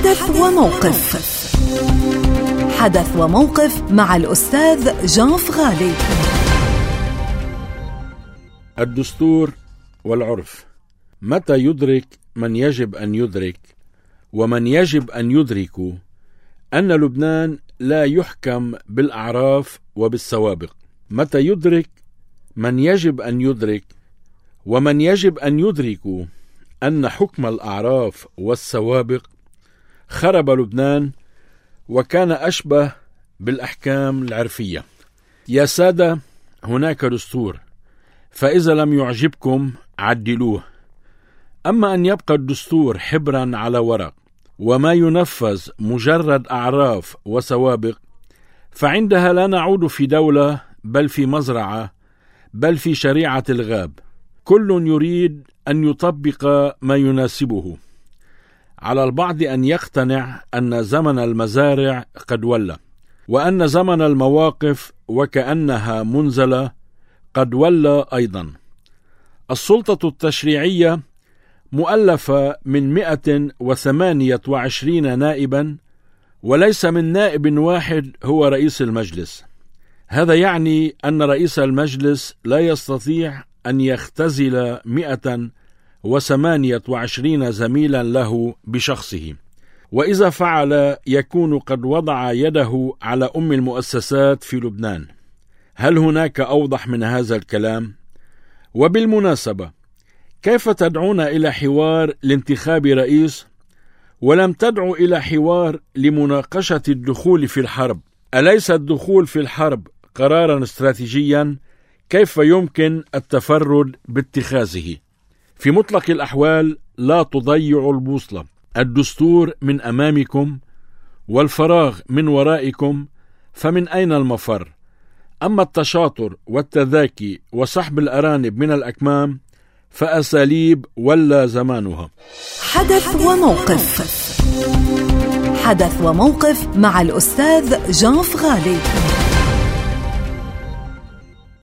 حدث وموقف. حدث وموقف مع الأستاذ جان فغالي. الدستور والعرف. متى يدرك من يجب أن يدرك ومن يجب أن يدركوا أن لبنان لا يحكم بالأعراف وبالسوابق؟ متى يدرك من يجب أن يدرك ومن يجب أن يدركوا أن حكم الأعراف والسوابق خرب لبنان وكان أشبه بالأحكام العرفية؟ يا سادة، هناك دستور، فإذا لم يعجبكم عدلوه. أما أن يبقى الدستور حبرا على ورق وما ينفذ مجرد أعراف وسوابق، فعندها لا نعود في دولة بل في مزرعة، بل في شريعة الغاب. كل يريد أن يطبق ما يناسبه. على البعض أن يقتنع أن زمن المزارع قد ولى، وأن زمن المواقف وكأنها منزلة قد ولى أيضا. السلطة التشريعية مؤلفة من 128 نائبا، وليس من نائب واحد هو رئيس المجلس. هذا يعني أن رئيس المجلس لا يستطيع أن يختزل 128 زميلا له بشخصه، وإذا فعل يكون قد وضع يده على أم المؤسسات في لبنان. هل هناك أوضح من هذا الكلام؟ وبالمناسبة، كيف تدعون إلى حوار لانتخاب رئيس ولم تدعوا إلى حوار لمناقشة الدخول في الحرب؟ أليس الدخول في الحرب قرارا استراتيجيا؟ كيف يمكن التفرد باتخاذه؟ في مطلق الأحوال لا تضيعوا البوصلة. الدستور من أمامكم والفراغ من ورائكم، فمن أين المفر؟ أما التشاطر والتذاكي وسحب الأرانب من الأكمام فأساليب ولا زمانها. حدث وموقف. حدث وموقف مع الأستاذ جان فغالي.